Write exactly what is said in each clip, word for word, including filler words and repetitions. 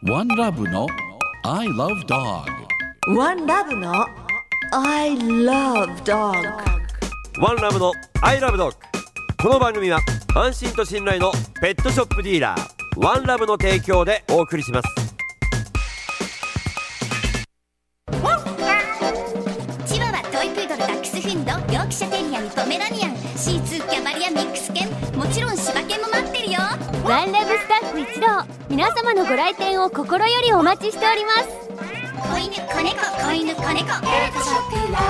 ワンラブの I love dog。 ワンラブの I love dog。 ワンラブの I love dog。 この番組は安心と信頼のペットショップディーラーワンラブの提供でお送りします。 チワワ、トイプードル、ダックスフンド、ヨークシャテリアン、ポメラニアン、シーツー、キャバリア、ミックス犬、もちろん柴犬も待ってるよ。 ワンラブスタッフ一同、皆様のご来店を心よりお待ちしております。 子犬、子猫、子犬、子猫、ペットショップワン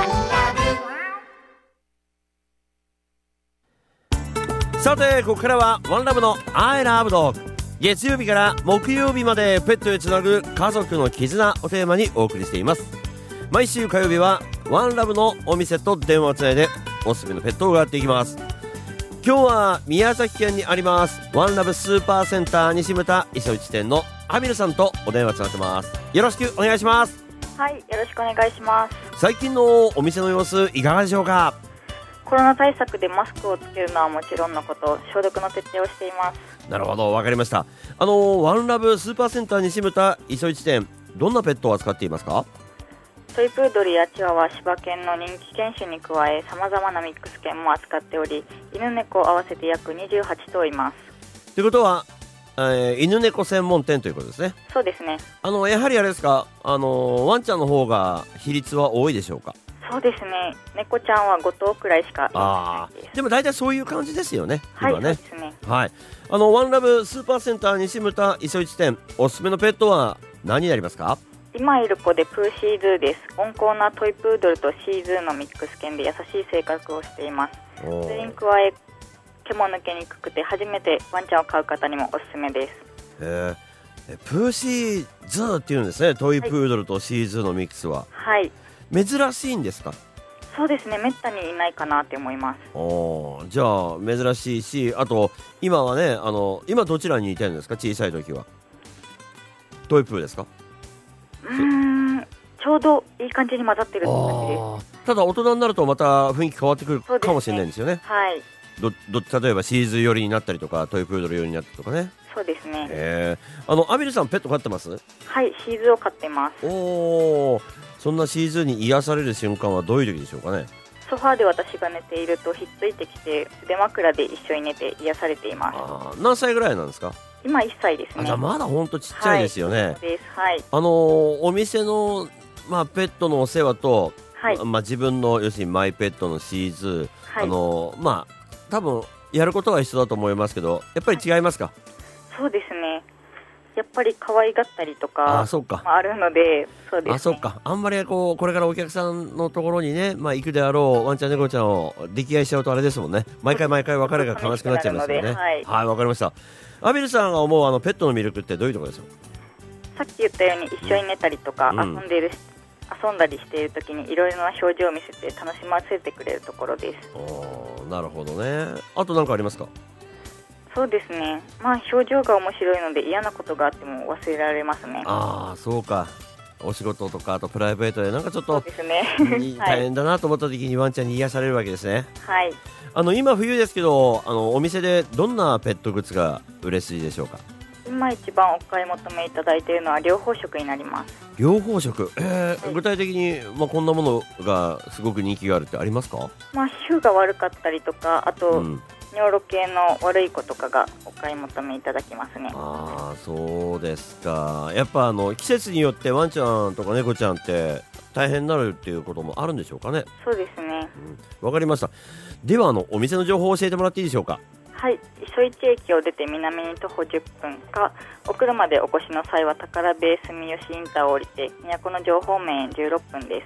ラブ。 さてここからはワンラブの I love dog。 月曜日から木曜日までペットへつなぐ家族の絆をテーマにお送りしています。毎週火曜日はワンラブのお店と電話をつないでおすすめのペットを伺っていきます。今日は宮崎県にありますワンラブスーパーセンター西牟田磯市店のアビルさんとお電話つながってます。よろしくお願いします。 はい、よろしくお願いします。 最近のお店の様子いかがでしょうか？ コロナ対策でマスクをつけるのはもちろんのこと、消毒の徹底をしています。 なるほど、わかりました。あのワンラブスーパーセンター西牟田磯市店、どんなペットを扱っていますか？ トイプードルやチワワ、柴犬の人気犬種に加え、様々なミックス犬も扱っており、犬猫合わせて約にじゅうはちとういます。 ということは、えー、犬猫専門店ということですね。 そうですね。 あのやはりあれですか、あのワンちゃんの方が比率は多いでしょうか？ そうですね。猫ちゃんはごとうくらいしかいないです。 でも大体そういう感じですよね。 はい、 今ね。 そうですね。 はい。あのワンラブスーパーセンター西牟田磯市店、おすすめのペットは何になりますか？ 今いる子でプーシーズーです。温厚なトイプードルとシーズーのミックス犬で優しい性格をしています。それに加え、毛も抜けにくくて初めてワンちゃんを飼う方にもおすすめです。 へえ、プーシーズーっていうんですね。トイプードルとシーズーのミックスは、 はい、 珍しいんですか？ そうですね、めったにいないかなって思います。 おじゃあ珍しいし、あと今はね、あの今どちらにいてるんですか？小さい時はトイプーですか？ うーん、ちょうどいい感じに混ざってるって感じです。 ただ大人になるとまた雰囲気変わってくるかもしれないんですよね。 はい。 どど例えばシーズー寄りになったりとか、トイプードル寄りになったりとかね。 そうですね。 へー、あのアビルさんペット飼ってます？ はい、シーズーを飼ってます。 おー、そんなシーズーに癒される瞬間はどういう時でしょうかね？ ソファーで私が寝ているとひっついてきて腕枕で一緒に寝て癒されています。 あ、何歳ぐらいなんですか？ 今いっさいですね。 あ、じゃあまだほんとちっちゃいですよね。 はい、そうです。はい。 あのー、お店の、まあ、ペットのお世話と、 はい、 まあ、自分の要するにマイペットのシーズー、 はい、 あのー、まあ多分やることは一緒だと思いますけど、やっぱり違いますか？はい、 そうですね。やっぱり可愛がったりとかあ, そうか、 まあ、あるので、そうですね。 あ、そうか。あんまりこうこれからお客さんのところにね、まあ、行くであろうワンちゃん猫ちゃんを溺愛しちゃうとあれですもんね。毎回毎回別れが悲しくなっちゃいますよね。はい、はい、わかりました。アビルさんが思うあのペットの魅力ってどういうところですか？ さっき言ったように一緒に寝たりとか、うん、遊んでいる遊んだりしているときにいろいろな表情を見せて楽しませてくれるところです。 お、なるほどね。あと何かありますか？ そうですね、まあ、表情が面白いので嫌なことがあっても忘れられますね。 ああ、そうか。お仕事とかあとプライベートでなんかちょっと、 そうですね大変だなと思った時にワンちゃんに癒されるわけですね。 はい。 あの今冬ですけど、あのお店でどんなペットグッズが嬉しいでしょうか？ 今一番お買い求めいただいているのは療法食になります。 療法食、えーはい、 具体的に、まあ、こんなものがすごく人気があるってありますか？ まあ、皮膚が悪かったりとか、あと、うん、尿路系の悪い子とかがお買い求めいただきますね。 ああ、そうですか。やっぱあの季節によってワンちゃんとか猫ちゃんって大変になるっていうこともあるんでしょうかね？ そうですね。わ、 うん、かりました。ではあのお店の情報を教えてもらっていいでしょうか？ はい、磯市駅を出て南に徒歩じゅっぷんか、お車でお越しの際は宝ベース住吉インターを降りて都城方面へじゅうろっぷんです。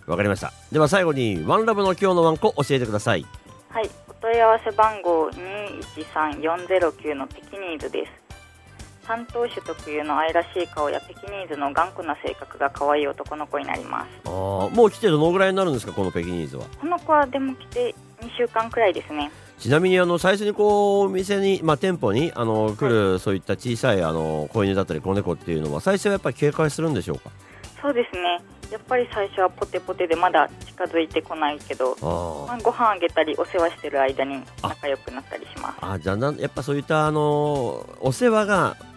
わかりました。では最後にワンラブの今日のワンコ教えてください。 はい、お問い合わせ番号にいちさんよんゼロきゅうのペキニーズです。担当種特有の愛らしい顔やペキニーズの頑固な性格が可愛い男の子になります。 あ、もう来てどのぐらいになるんですか、このペキニーズは？ この子はでも来てにしゅうかんくらいですね。 ちなみにあの最初にこうお店に、まあ、店舗にあの来る、はい、そういった小さいあの子犬だったり子猫っていうのは最初はやっぱり警戒するんでしょうか？ そうですね、やっぱり最初はポテポテでまだ近づいてこないけど、あ、まあ、ご飯あげたりお世話してる間に仲良くなったりします。 ああ、じゃあなやっぱそういったあのお世話が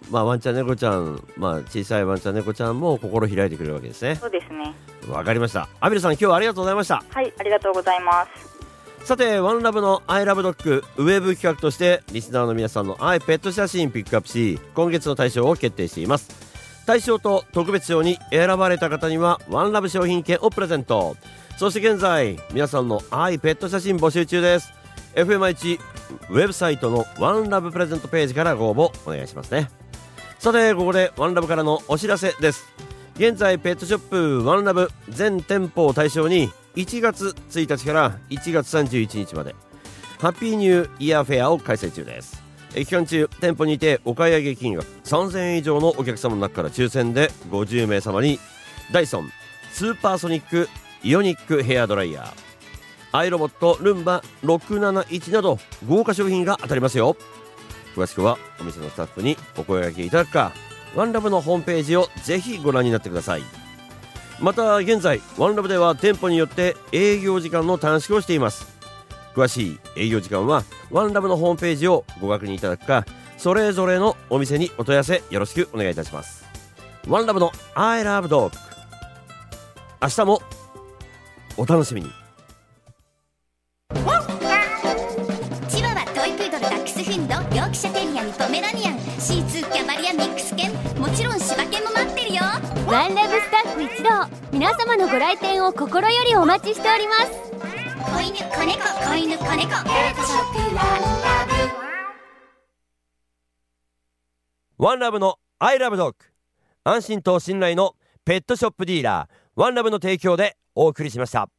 まあ、ワンちゃん猫ちゃん、まあ、小さいワンちゃん猫ちゃんも心開いてくれるわけですね。 そうですね。 わかりました。アビルさん、今日はありがとうございました。 はい、ありがとうございます。 さて、ワンラブの I love dog ウェブ企画としてリスナーの皆さんの愛ペット写真ピックアップし、今月の大賞を決定しています。大賞と特別賞に選ばれた方にはワンラブ商品券をプレゼント。そして現在皆さんの愛ペット写真募集中です。 エフエムアイワン ウェブサイトのワンラブプレゼントページからご応募お願いしますね。さて、ここでワンラブからのお知らせです。現在ペットショップワンラブ全店舗を対象にいちがつついたちからいちがつさんじゅういちにちまでハッピーニューイヤーフェアを開催中です。期間中、店舗にてお買い上げ金額さんぜんえん以上のお客様の中から抽選でごじゅうめいさまにダイソンスーパーソニックイオニックヘアドライヤー、アイロボットルンバろくなないちなど豪華商品が当たりますよ。詳しくはお店のスタッフにお声掛けいただくか、ワンラブのホームページをぜひご覧になってください。また現在ワンラブでは店舗によって営業時間の短縮をしています。詳しい営業時間はワンラブのホームページをご確認いただくか、それぞれのお店にお問い合わせよろしくお願いいたします。ワンラブの I love dog、 明日もお楽しみに。 チワワ、トイプードル、ダックスフンド、ヨークシャテリアにポメラニアン、シーツー、キャバリアミックス犬、もちろん柴犬も待ってるよ。 ワンラブスタッフ一同、皆様のご来店を心よりお待ちしております。 子犬、子猫、子犬、子猫、ペットショップワンラブ。 ワンラブの I love dog、 安心と信頼のペットショップディーラーワンラブの提供でお送りしました。